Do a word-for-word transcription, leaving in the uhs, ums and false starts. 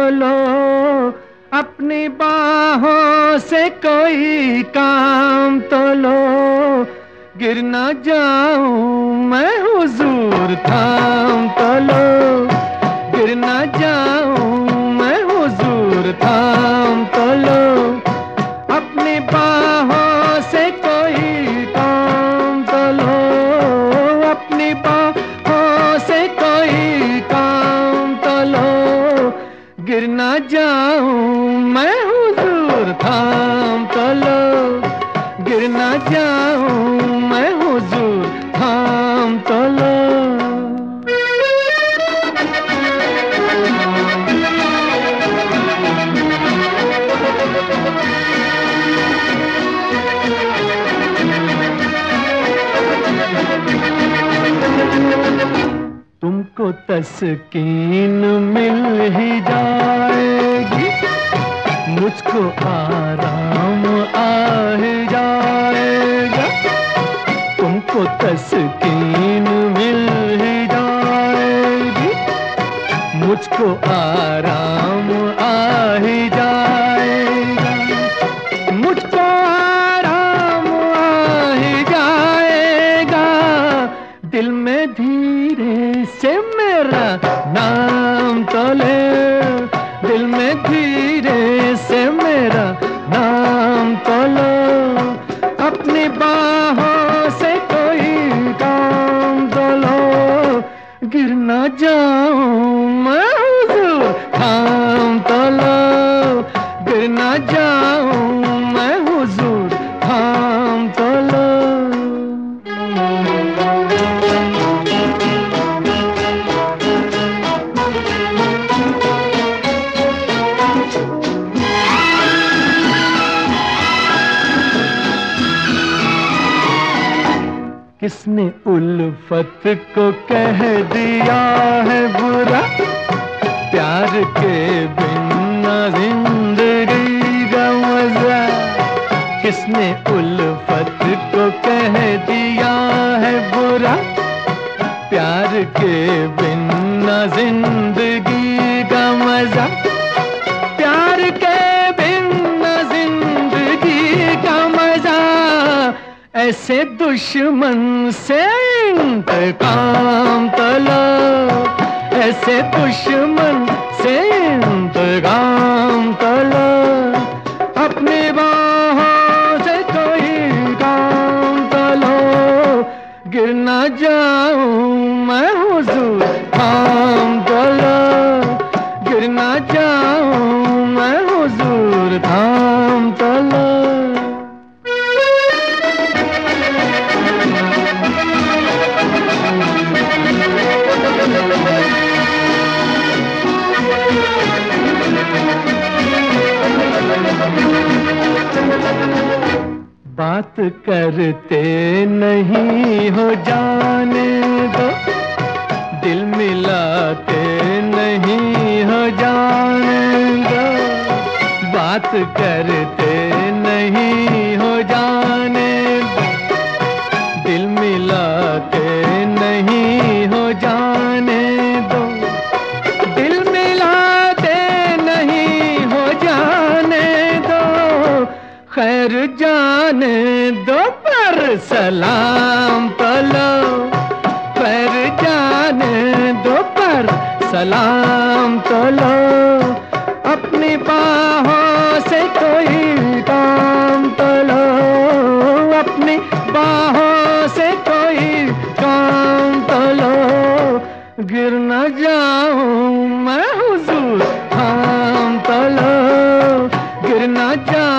लो, अपनी बाहों से कोई काम तो लो, गिर ना जाऊं मैं हुजूर थाम तो लो, गिर ना जाऊं मैं हुजूर थाम तो लो, अपनी बाहों से कोई काम तो लो, अपनी बाहों से कोई काम तो लो, गिर ना जाऊं मैं हुजूर थाम तो लो, गिर ना जाऊं मैं हुजूर थाम तो लो। तुमको तस्कीन मिल ही जाएगी, मुझको आराम आ ही जाएगा, तुमको तस्कीन मिल ही जाएगी, मुझको आराम आ ही जाएगा, मुझको आराम आ ही जाएगा, दिल में धीरे से मेरा नाम तो ले, दिल में धीरे से मेरा नाम तो लो, अपनी बाहों से कोई काम तो लो, गिर ना जाऊं मैं हुजूर थाम तो लो, गिर ना जाऊं मैं हुजूर थाम तो लो। किसने उल्फत को कह दिया है बुरा, प्यार के बिना जिंदगी का मजा, किसने उल्फत को कह दिया है बुरा, प्यार के बिना जिंदगी का मजा, प्यार के बिना जिंदगी का मजा, ऐसे दुश्मन से इंतकाम तो लो, ऐसे दुश्मन से इंतकाम तो लो, अपनी बाहों से कोई काम तो लो, गिर ना जाऊं मैं हुजूर थाम तो लो, गिर ना जाऊं मैं हुजूर थाम तो लो। बात करते नहीं हो जाने दो, दिल मिलाते नहीं हो जाने दो, बात करते नहीं हो जाने दो, दिल मिलाते नहीं हो जाने दो, दिल मिलाते नहीं हो जाने दो, खैर जाने दो पर सलाम तो लो, खैर जाने दो पर सलाम तो लो, अपनी बाहों से कोई काम तो लो, अपनी बाहों से कोई काम तो लो, गिर न जाऊं मैं हुजूर थाम तो लो, गिर न जाऊं